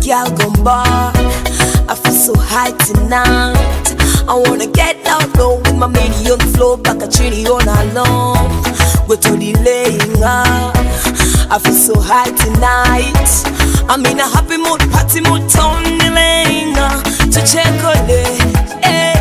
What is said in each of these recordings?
girl gone bad. I feel so high tonight. I wanna get down low with my midi on the floor, like a trini all night long. We're totally laying up. I feel so high tonight. I'm in a happy mood, party mood, Tony Lena to check on it. Hey,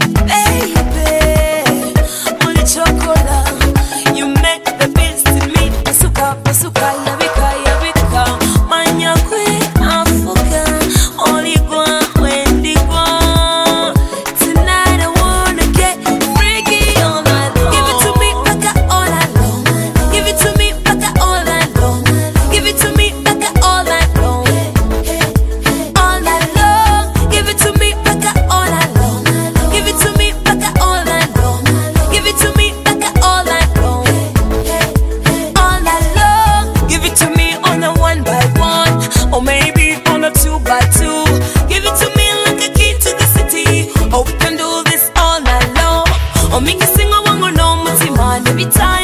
baby, money chocolate. You make the best in me. Pasuka, pasuka, yabika, yabika. Manya kwe Africa, only one when they go. Tonight I wanna get freaky all night long. Give it to me, baka all night long. Give it to me, baka all night long. Give it to me, baka all night long. All night long. Give it to me, baka all night long. Give it to me, baka all night long. Give it to me, baka all night long. All night long. Give it to me on a 1 by 1, or maybe on a 2 by 2. Give it to me like a key to the city. Oh, we can do this all night long. Or make it sing a wango no mutima every time.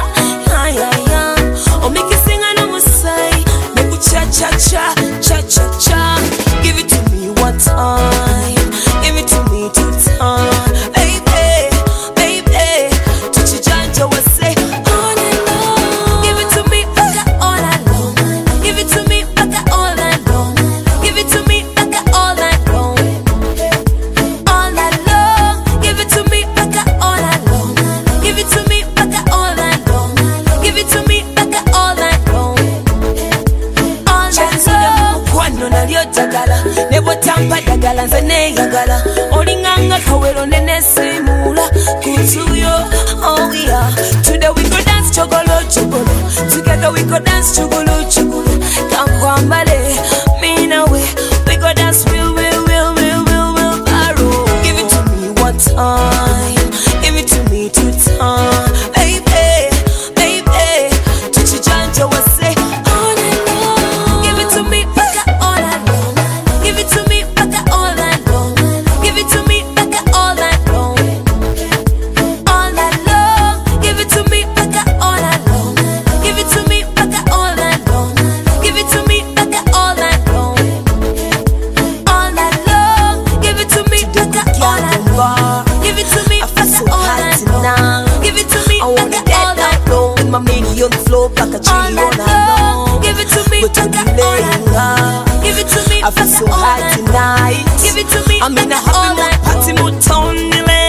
Or make it sing a no say. Make it cha cha cha cha cha cha. Give it to me 1 time. Give it to me 2 times. Baby, baby, touch your janja was say all night long. Give it to me, baka all night long. Give it to me, baka all night long. Give it to me, baka all night long. All night long. Give it to me, baka all night long. Give it to me, baka all night long. Give it to me, baka all night long. All night long. Kwano na lyo jagala, nebo tampa jagala nze negagala. Olinganga kawero nene simula kutuyo. Oh yeah. Today we go dance chogolo chogolo. Together we go dance chogolo chogolo. Kankwambale, me na we go dance will barrow. Give it to me 1 time. Give it to me 2 times. Baby, baby, touch your janja was say all night long. Give it to me, baka all night long. Give it to me, baka all night long. Give it to me, baka all night long. All night long. Give it to me, baka all night long. Give it to me, baka all night long. Give it to me, baka all night long. All night long. Give it to me, baka all night long. Give it to me, baka all night long. Give it to me, I wanna get down low with my midi on the floor, like a all trini all night night long. long. Give it to me, But to baka be all night laying long. up, Give it to me, I feel baka so all high night long. tonight. Give it to me, I'm in a baka all happy mood, night party long. mood, Tony Lena.